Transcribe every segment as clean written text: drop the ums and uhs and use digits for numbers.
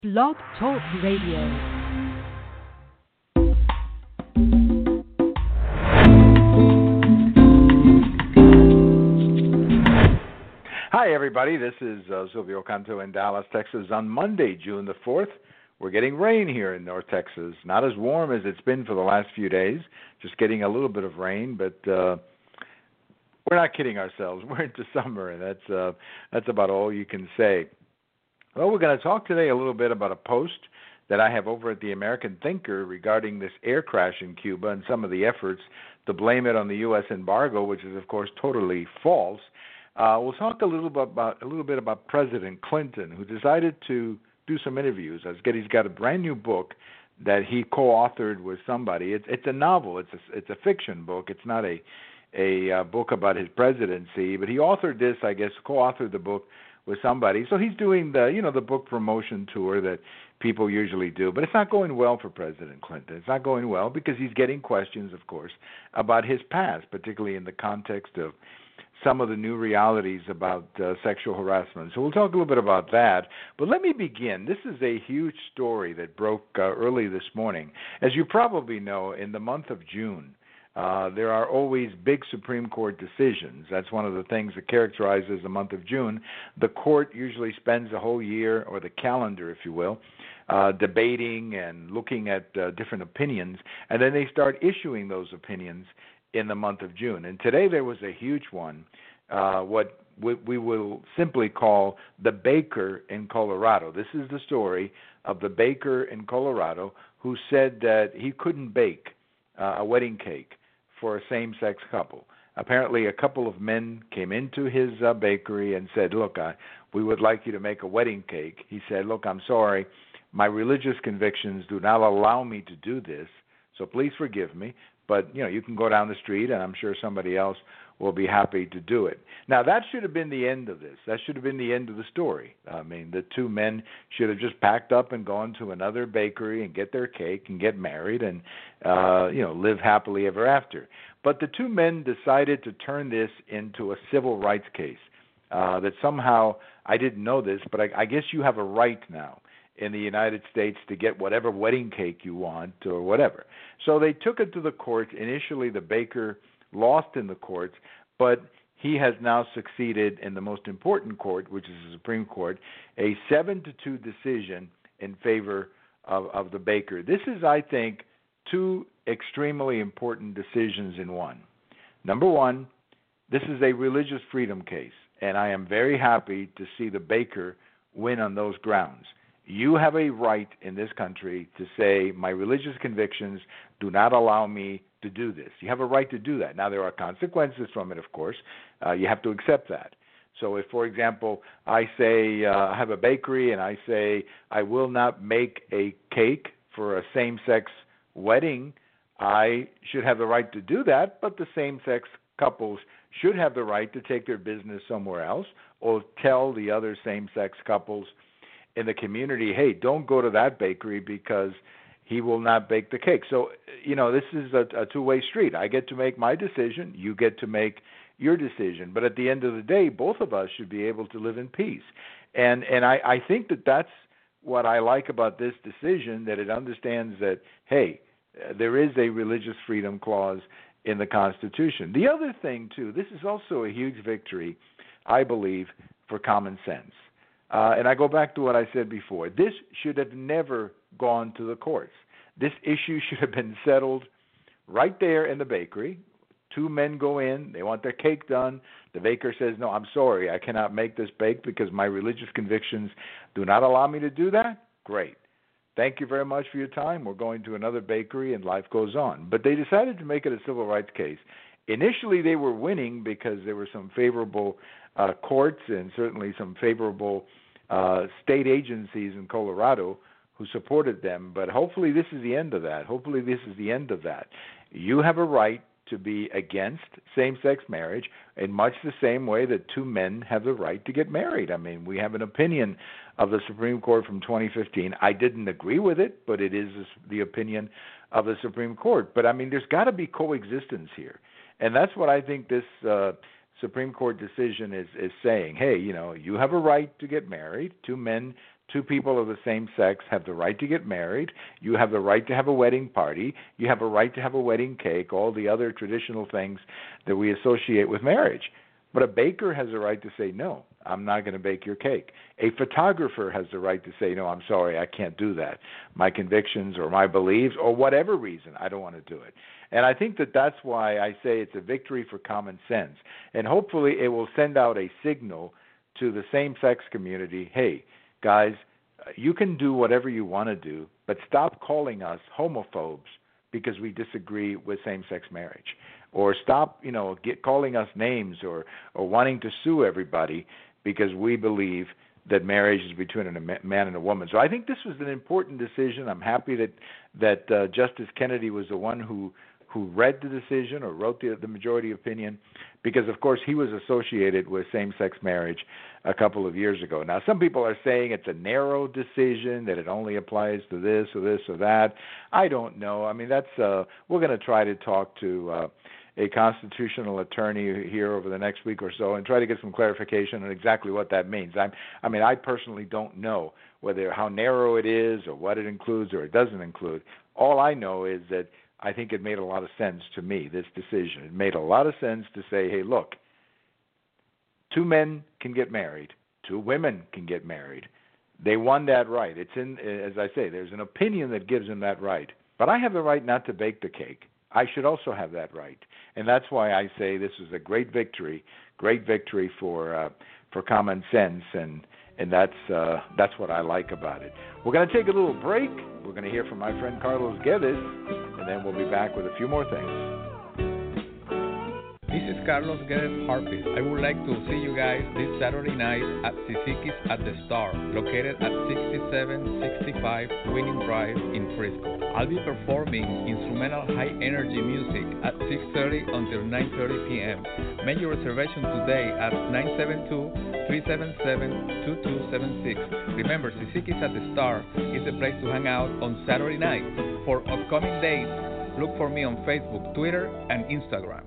Blog Talk Radio. Hi, everybody. This is Silvio Canto in Dallas, Texas. On Monday, June the 4th, we're getting rain here in North Texas. Not as warm as it's been for the last few days, just getting a little bit of rain, but we're not kidding ourselves. We're into summer, and that's about all you can say. Well, we're going to talk today a little bit about a post that I have over at the American Thinker regarding this air crash in Cuba and some of the efforts to blame it on the U.S. embargo, which is, of course, totally false. We'll talk a little bit about President Clinton, who decided to do some interviews. He's got a brand new book that he co-authored with somebody. It's a novel. It's a fiction book. It's not a book about his presidency, but he authored this, I guess, co-authored the book with somebody. So he's doing the book promotion tour that people usually do. But it's not going well for President Clinton. It's not going well because he's getting questions, of course, about his past, particularly in the context of some of the new realities about sexual harassment. So we'll talk a little bit about that. But let me begin. This is a huge story that broke early this morning. As you probably know, in the month of June, there are always big Supreme Court decisions. That's one of the things that characterizes the month of June. The court usually spends a whole year, or the calendar, if you will, debating and looking at different opinions, and then they start issuing those opinions in the month of June. And today there was a huge one, what we will simply call the baker in Colorado. This is the story of the baker in Colorado who said that he couldn't bake a wedding cake for a same-sex couple. Apparently a couple of men came into his bakery and said, look, we would like you to make a wedding cake. He said, look, I'm sorry, my religious convictions do not allow me to do this, so please forgive me. But, you can go down the street, and I'm sure somebody else will be happy to do it. Now, that should have been the end of this. That should have been the end of the story. I mean, the two men should have just packed up and gone to another bakery and get their cake and get married and, live happily ever after. But the two men decided to turn this into a civil rights case, that somehow, I didn't know this, but I guess you have a right now in the United States to get whatever wedding cake you want or whatever. So they took it to the court. Initially, the baker lost in the courts, but he has now succeeded in the most important court, which is the Supreme Court, a 7-2 decision in favor of the baker. This is, I think, two extremely important decisions in one. Number one, this is a religious freedom case, and I am very happy to see the baker win on those grounds. You have a right in this country to say my religious convictions do not allow me to do this. You have a right to do that. Now, there are consequences from it, of course. You have to accept that. So if, for example, I say I have a bakery and I say I will not make a cake for a same-sex wedding, I should have the right to do that, but the same-sex couples should have the right to take their business somewhere else or tell the other same-sex couples in the community, hey, don't go to that bakery because he will not bake the cake. So, this is a two-way street. I get to make my decision. You get to make your decision. But at the end of the day, both of us should be able to live in peace. And I think that that's what I like about this decision, that it understands that, hey, there is a religious freedom clause in the Constitution. The other thing, too, this is also a huge victory, I believe, for common sense. And I go back to what I said before. This should have never gone to the courts. This issue should have been settled right there in the bakery. Two men go in. They want their cake done. The baker says, no, I'm sorry. I cannot make this bake because my religious convictions do not allow me to do that. Great. Thank you very much for your time. We're going to another bakery, and life goes on. But they decided to make it a civil rights case. Initially, they were winning because there were some favorable courts and certainly some favorable state agencies in Colorado who supported them. But hopefully this is the end of that. You have a right to be against same-sex marriage in much the same way that two men have the right to get married. I mean, we have an opinion of the Supreme Court from 2015. I didn't agree with it, but it is the opinion of the Supreme Court. But, I mean, there's got to be coexistence here. And that's what I think this Supreme Court decision is saying. Hey, you have a right to get married. Two men Two people of the same sex have the right to get married. You have the right to have a wedding party. You have a right to have a wedding cake, all the other traditional things that we associate with marriage. But a baker has the right to say, no, I'm not going to bake your cake. A photographer has the right to say, no, I'm sorry, I can't do that. My convictions or my beliefs or whatever reason, I don't want to do it. And I think that that's why I say it's a victory for common sense. And hopefully it will send out a signal to the same-sex community, hey, guys, you can do whatever you want to do, but stop calling us homophobes because we disagree with same-sex marriage. Or stop, calling us names or wanting to sue everybody because we believe that marriage is between a man and a woman. So I think this was an important decision. I'm happy that Justice Kennedy was the one who read the decision or wrote the majority opinion because, of course, he was associated with same-sex marriage a couple of years ago. Now, some people are saying it's a narrow decision, that it only applies to this or this or that. I don't know. I mean, that's we're going to try to talk to a constitutional attorney here over the next week or so and try to get some clarification on exactly what that means. I personally don't know how narrow it is or what it includes or it doesn't include. All I know is that I think it made a lot of sense to me, this decision. It made a lot of sense to say, hey, look, two men can get married, two women can get married. They won that right. It's as I say, there's an opinion that gives them that right. But I have the right not to bake the cake. I should also have that right. And that's why I say this is a great victory for common sense, and that's what I like about it. We're going to take a little break. We're going to hear from my friend Carlos Guedes, and then we'll be back with a few more things. This is Carlos Guedes Harpist. I would like to see you guys this Saturday night at Sisikis at the Star, located at 6765 Winning Drive in Frisco. I'll be performing instrumental high-energy music at 6:30 until 9:30 p.m. Make your reservation today at 972-377-2276. Remember, Sisikis at the Star is the place to hang out on Saturday night. For upcoming dates, look for me on Facebook, Twitter, and Instagram.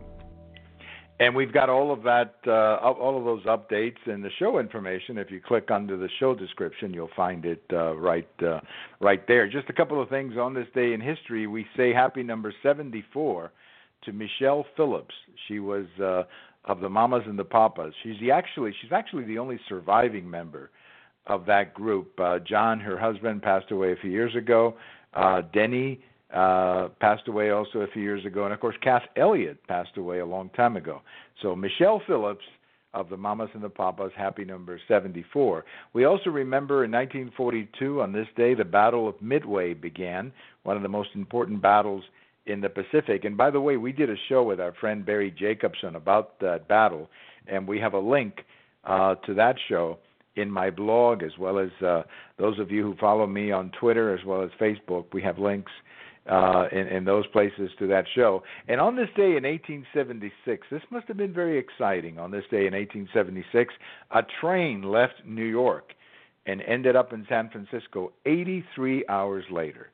And we've got all of that, all of those updates and the show information. If you click under the show description, you'll find it right there. Just a couple of things on this day in history. We say happy number 74 to Michelle Phillips. She was of the Mamas and the Papas. She's actually the only surviving member of that group. John, her husband, passed away a few years ago. Denny passed away also a few years ago. And, of course, Cass Elliott passed away a long time ago. So Michelle Phillips of the Mamas and the Papas, happy number 74. We also remember in 1942, on this day, the Battle of Midway began, one of the most important battles in the Pacific. And, by the way, we did a show with our friend Barry Jacobson about that battle, and we have a link to that show in my blog, as well as those of you who follow me on Twitter as well as Facebook. We have links in those places to that show. And on this day in 1876, this must have been very exciting. On this day in 1876, a train left New York and ended up in San Francisco 83 hours later.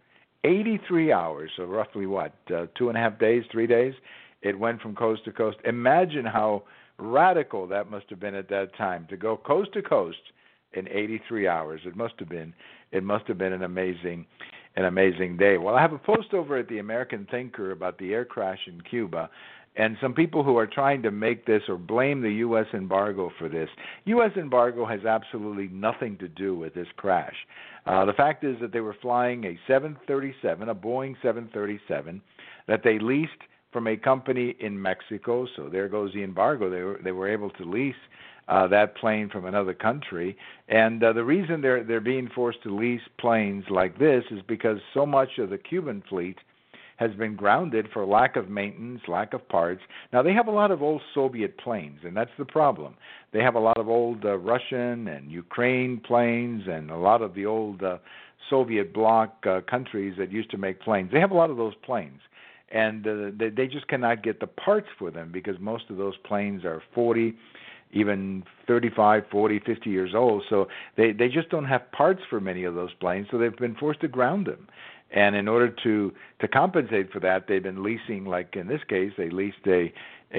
83 hours, so roughly what, 2.5 days, 3 days? It went from coast to coast. Imagine how radical that must have been at that time, to go coast to coast in 83 hours. It must have been an amazing day. Well, I have a post over at the American Thinker about the air crash in Cuba, and some people who are trying to make this or blame the U.S. embargo for this. U.S. embargo has absolutely nothing to do with this crash. The fact is that they were flying a 737, a Boeing 737, that they leased from a company in Mexico. So there goes the embargo. They were able to lease that plane from another country. And the reason they're being forced to lease planes like this is because so much of the Cuban fleet has been grounded for lack of maintenance, lack of parts. Now, they have a lot of old Soviet planes, and that's the problem. They have a lot of old Russian and Ukraine planes and a lot of the old Soviet bloc countries that used to make planes. They have a lot of those planes. And they just cannot get the parts for them because most of those planes are 40 even 35, 40, 50 years old. So they just don't have parts for many of those planes, so they've been forced to ground them. And in order to compensate for that, they've been leasing, like in this case, they leased a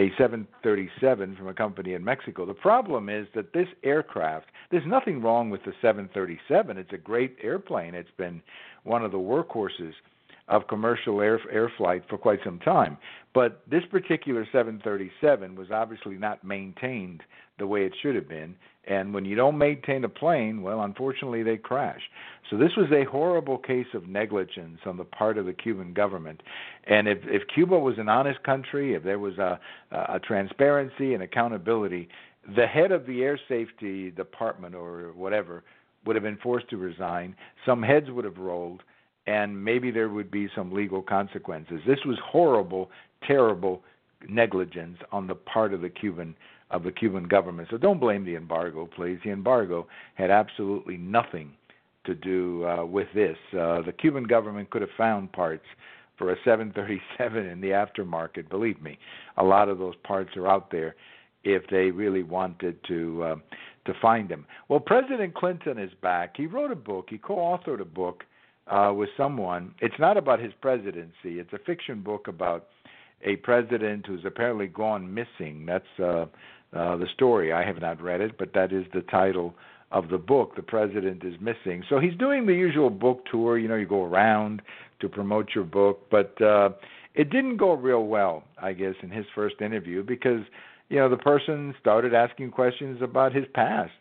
737 from a company in Mexico. The problem is that this aircraft, there's nothing wrong with the 737. It's a great airplane. It's been one of the workhorses of commercial air flight for quite some time. But this particular 737 was obviously not maintained the way it should have been. And when you don't maintain a plane, well, unfortunately, they crash. So this was a horrible case of negligence on the part of the Cuban government. And if Cuba was an honest country, if there was a transparency and accountability, the head of the air safety department or whatever would have been forced to resign. Some heads would have rolled, and maybe there would be some legal consequences. This was horrible, terrible negligence on the part of the Cuban government. So don't blame the embargo, please. The embargo had absolutely nothing to do with this. The Cuban government could have found parts for a 737 in the aftermarket. Believe me, a lot of those parts are out there if they really wanted to find them. Well, President Clinton is back. He wrote a book. He co-authored a book with someone. It's not about his presidency. It's a fiction book about a president who's apparently gone missing. That's the story. I have not read it, but that is the title of the book. The president is missing. So he's doing the usual book tour. You know, you go around to promote your book, but it didn't go real well, I guess, in his first interview because, you know, the person started asking questions about his past,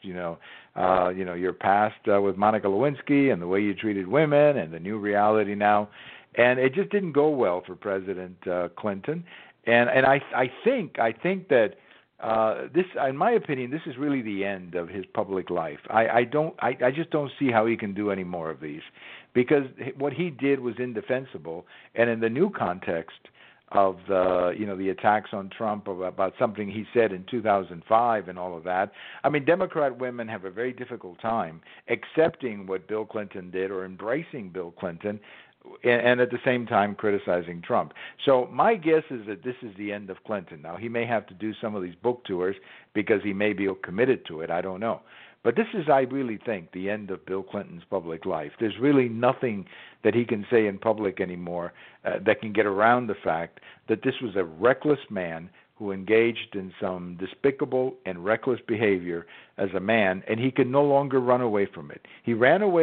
your past with Monica Lewinsky and the way you treated women and the new reality now. And it just didn't go well for President Clinton. And I think that this, in my opinion, this is really the end of his public life. I just don't see how he can do any more of these, because what he did was indefensible. And in the new context of the attacks on Trump about something he said in 2005 and all of that, I mean, Democrat women have a very difficult time accepting what Bill Clinton did or embracing Bill Clinton, and at the same time criticizing Trump. So my guess is that this is the end of Clinton. Now, he may have to do some of these book tours because he may be committed to it. I don't know. But this is, I really think, the end of Bill Clinton's public life. There's really nothing that he can say in public anymore that can get around the fact that this was a reckless man who engaged in some despicable and reckless behavior as a man, and he can no longer run away from it. He ran away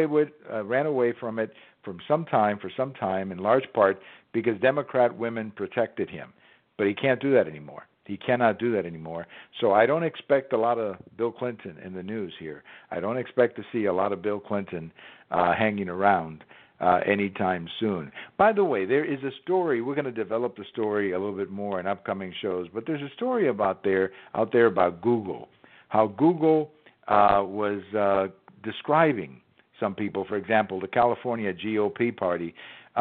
from it for some time, in large part because Democrat women protected him. But he can't do that anymore. He cannot do that anymore. So I don't expect a lot of Bill Clinton in the news here. I don't expect to see a lot of Bill Clinton hanging around anytime soon. By the way, there is a story. We're going to develop the story a little bit more in upcoming shows, but there's a story out there about Google, how Google was describing some people. For example, the California GOP party,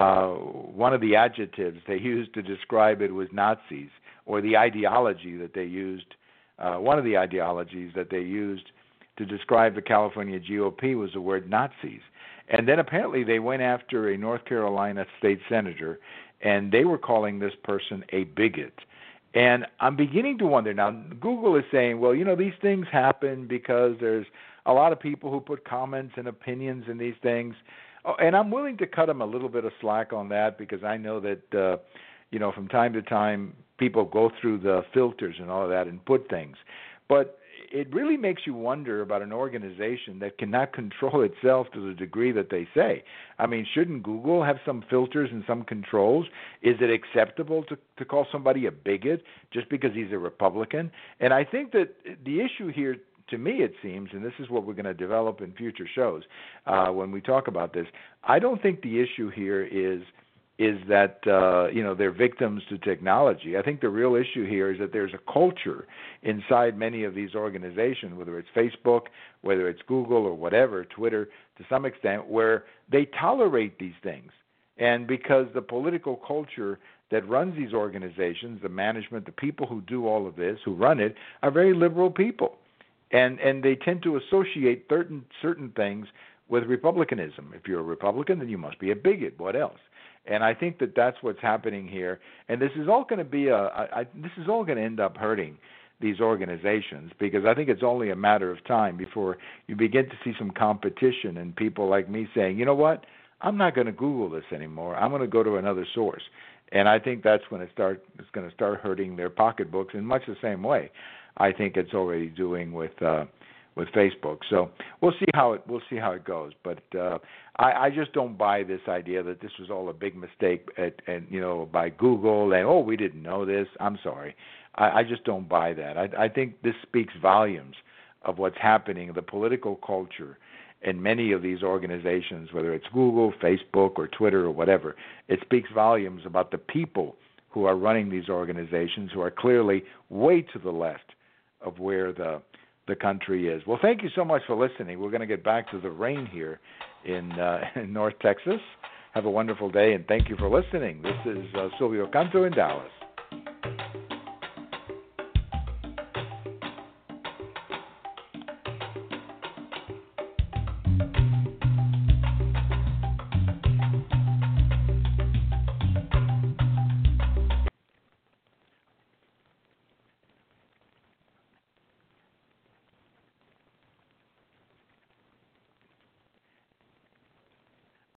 one of the adjectives they used to describe it was Nazis, or the ideology that they used, one of the ideologies that they used to describe the California GOP was the word Nazis. And then apparently they went after a North Carolina state senator, and they were calling this person a bigot. And I'm beginning to wonder, now Google is saying, well, these things happen because there's a lot of people who put comments and opinions in these things. And I'm willing to cut them a little bit of slack on that, because I know that, from time to time, people go through the filters and all of that and put things. But it really makes you wonder about an organization that cannot control itself to the degree that they say. I mean, shouldn't Google have some filters and some controls? Is it acceptable to call somebody a bigot just because he's a Republican? And I think that the issue here, to me it seems, and this is what we're going to develop in future shows when we talk about this, I don't think the issue here is that they're victims to technology. I think the real issue here is that there's a culture inside many of these organizations, whether it's Facebook, whether it's Google or whatever, Twitter to some extent, where they tolerate these things. And because the political culture that runs these organizations, the management, the people who do all of this, who run it, are very liberal people. And they tend to associate certain things with republicanism. If you're a Republican, then you must be a bigot. What else? And I think that that's what's happening here. And this is all going to be this is all going to end up hurting these organizations, because I think it's only a matter of time before you begin to see some competition and people like me saying, you know what, I'm not going to Google this anymore. I'm going to go to another source. And I think that's when it's going to start hurting their pocketbooks in much the same way I think it's already doing with Facebook. So we'll see how it goes. But I just don't buy this idea that this was all a big mistake by Google and we didn't know this. I'm sorry. I just don't buy that. I think this speaks volumes of what's happening, the political culture in many of these organizations, whether it's Google, Facebook, or Twitter, or whatever. It speaks volumes about the people who are running these organizations, who are clearly way to the left of where the country is. Well, thank you so much for listening. We're going to get back to the rain here in North Texas. Have a wonderful day, and thank you for listening. This is Silvio Canto in Dallas.